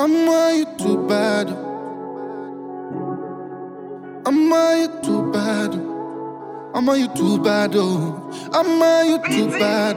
I'm on you too bad. I'm on you too bad. I'm on you too bad. I'm on you too bad.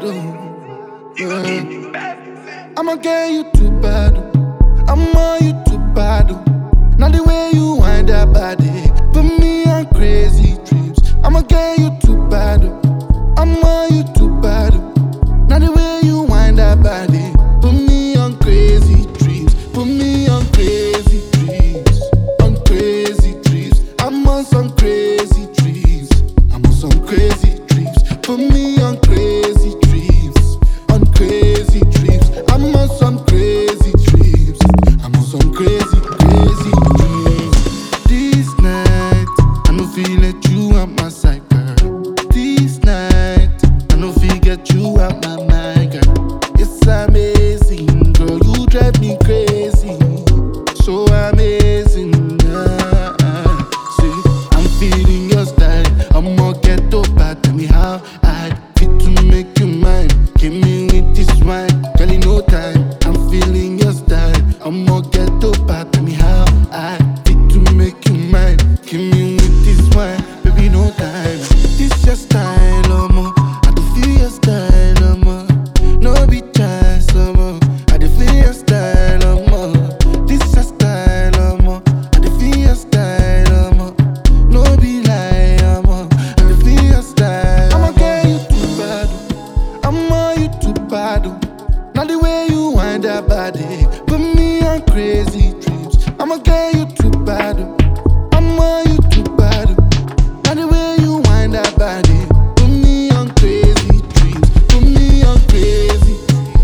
Yeah. I'ma get you too bad. I'm on you too bad. Now the way you wind that body put me on crazy dreams. I'ma get you too bad. I'm on you too bad. Now the way you wind that body put me on crazy dreams. Put me on crazy dreams. On crazy dreams. I'm on some crazy dreams. I'm on some crazy dreams. Put me on crazy dreams. On crazy dreams. I'm on some crazy dreams. I'm on some crazy, crazy dreams. This night, I know feel let you out my side, girl. This night, I know feel get you out my mind, girl. It's amazing, girl. You drive me crazy. So amazing, see, I'm feeling your style. I'm more ghetto, but tell me how I fit to make you mine. Give me with this wine, girl, in no time. I'm feeling your style. I'm more ghetto, but tell me how I fit to make you mine. Give me with this wine, baby, no time. This your style, I do feel your style, no be chance, I do feel your style, this your style, I do feel your style, no be lie, I do feel your style. I'ma get you too bad, I'm on you too bad. Now the way you wind that body put me on crazy dreams. I'ma get you too bad, I'm on you too bad. Now the way you wind that body put me on crazy dreams. Put me on crazy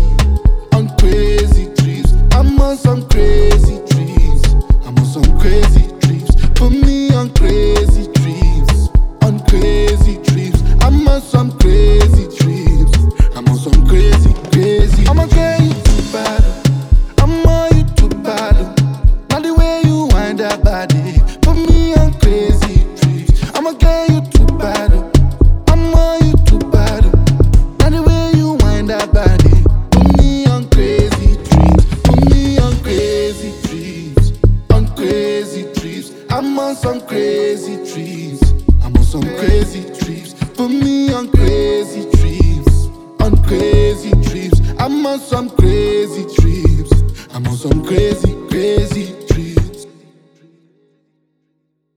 dreams. I'm on some crazy dreams. I'm on some crazy dreams. Put me on crazy dreams. On crazy dreams. I'm on some crazy dreams. I'm on some crazy, crazy. I'ma get you too bad. I'm on you too bad. Now the way you wind that body put me on crazy dreams. I'ma get you too bad. I'm on you too bad. Now the way you wind that body put me on crazy dreams. Put me on crazy dreams. On crazy dreams. I'm on some crazy dreams. I'm on some crazy dreams. Put me on crazy dreams. On crazy dreams. I'm on some crazy dreams. I'm on some crazy